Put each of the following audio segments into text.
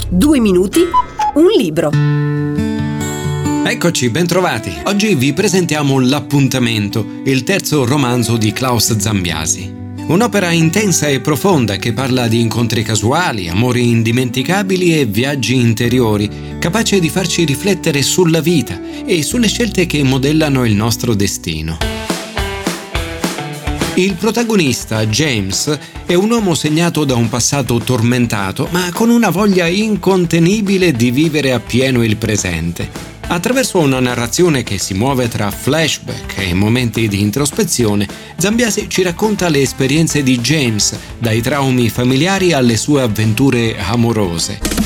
2 minuti, un libro. Eccoci, bentrovati. Oggi vi presentiamo L'appuntamento, il terzo romanzo di Klaus Zambiasi. Un'opera intensa e profonda che parla di incontri casuali, amori indimenticabili e viaggi interiori, capace di farci riflettere sulla vita e sulle scelte che modellano il nostro destino. Il protagonista, James, è un uomo segnato da un passato tormentato, ma con una voglia incontenibile di vivere appieno il presente. Attraverso una narrazione che si muove tra flashback e momenti di introspezione, Zambiasi ci racconta le esperienze di James, dai traumi familiari alle sue avventure amorose.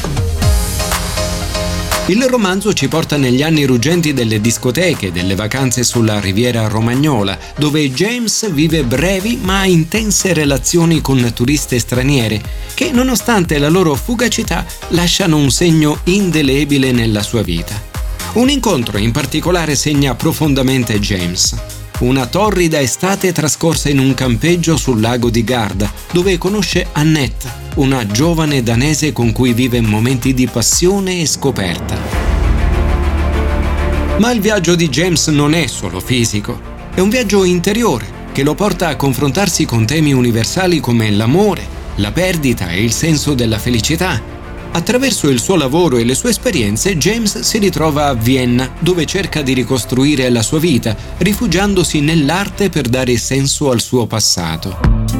Il romanzo ci porta negli anni ruggenti delle discoteche e delle vacanze sulla riviera romagnola, dove James vive brevi ma intense relazioni con turiste straniere che, nonostante la loro fugacità, lasciano un segno indelebile nella sua vita. Un incontro in particolare segna profondamente James. Una torrida estate trascorsa in un campeggio sul lago di Garda, dove conosce Annette, una giovane danese con cui vive momenti di passione e scoperta. Ma il viaggio di James non è solo fisico, è un viaggio interiore che lo porta a confrontarsi con temi universali come l'amore, la perdita e il senso della felicità. Attraverso il suo lavoro e le sue esperienze, James si ritrova a Vienna, dove cerca di ricostruire la sua vita, rifugiandosi nell'arte per dare senso al suo passato.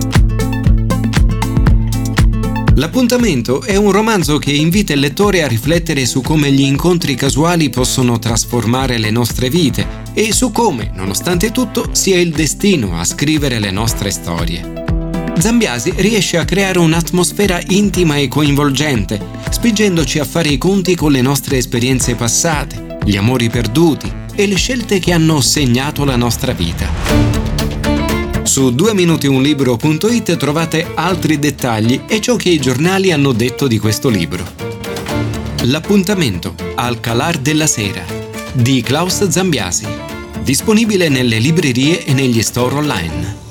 L'appuntamento è un romanzo che invita il lettore a riflettere su come gli incontri casuali possono trasformare le nostre vite e su come, nonostante tutto, sia il destino a scrivere le nostre storie. Zambiasi riesce a creare un'atmosfera intima e coinvolgente, spingendoci a fare i conti con le nostre esperienze passate, gli amori perduti e le scelte che hanno segnato la nostra vita. Su 2minuti1libro.it trovate altri dettagli e ciò che i giornali hanno detto di questo libro. L'appuntamento al calar della sera di Klaus Zambiasi, disponibile nelle librerie e negli store online.